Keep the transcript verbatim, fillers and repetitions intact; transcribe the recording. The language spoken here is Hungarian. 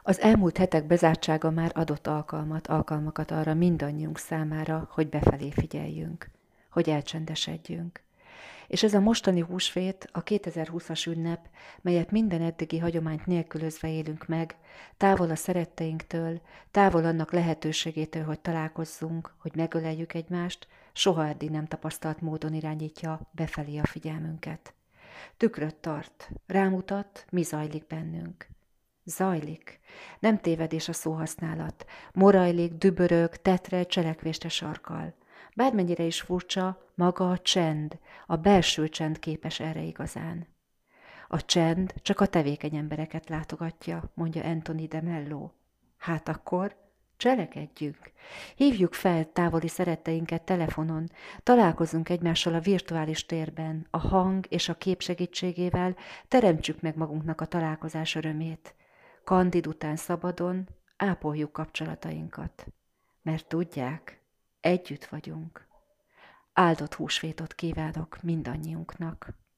Az elmúlt hetek bezártsága már adott alkalmat, alkalmakat arra mindannyiunk számára, hogy befelé figyeljünk, hogy elcsendesedjünk. És ez a mostani húsvét, a kétezer-húszas ünnep, melyet minden eddigi hagyományt nélkülözve élünk meg, távol a szeretteinktől, távol annak lehetőségétől, hogy találkozzunk, hogy megöleljük egymást, soha eddig nem tapasztalt módon irányítja befelé a figyelmünket. Tükröt tart, rámutat, mi zajlik bennünk. Zajlik. Nem tévedés a szóhasználat. Morajlik, dübörög, tetre, cselekvésre sarkal. Bármennyire is furcsa, maga a csend, a belső csend képes erre igazán. A csend csak a tevékeny embereket látogatja, mondja Anthony de Mello. Hát akkor cselekedjünk. Hívjuk fel távoli szeretteinket telefonon, találkozunk egymással a virtuális térben, a hang és a kép segítségével teremtsük meg magunknak a találkozás örömét. Kandid után szabadon ápoljuk kapcsolatainkat. Mert tudják, együtt vagyunk. Áldott húsvétot kívánok mindannyiunknak.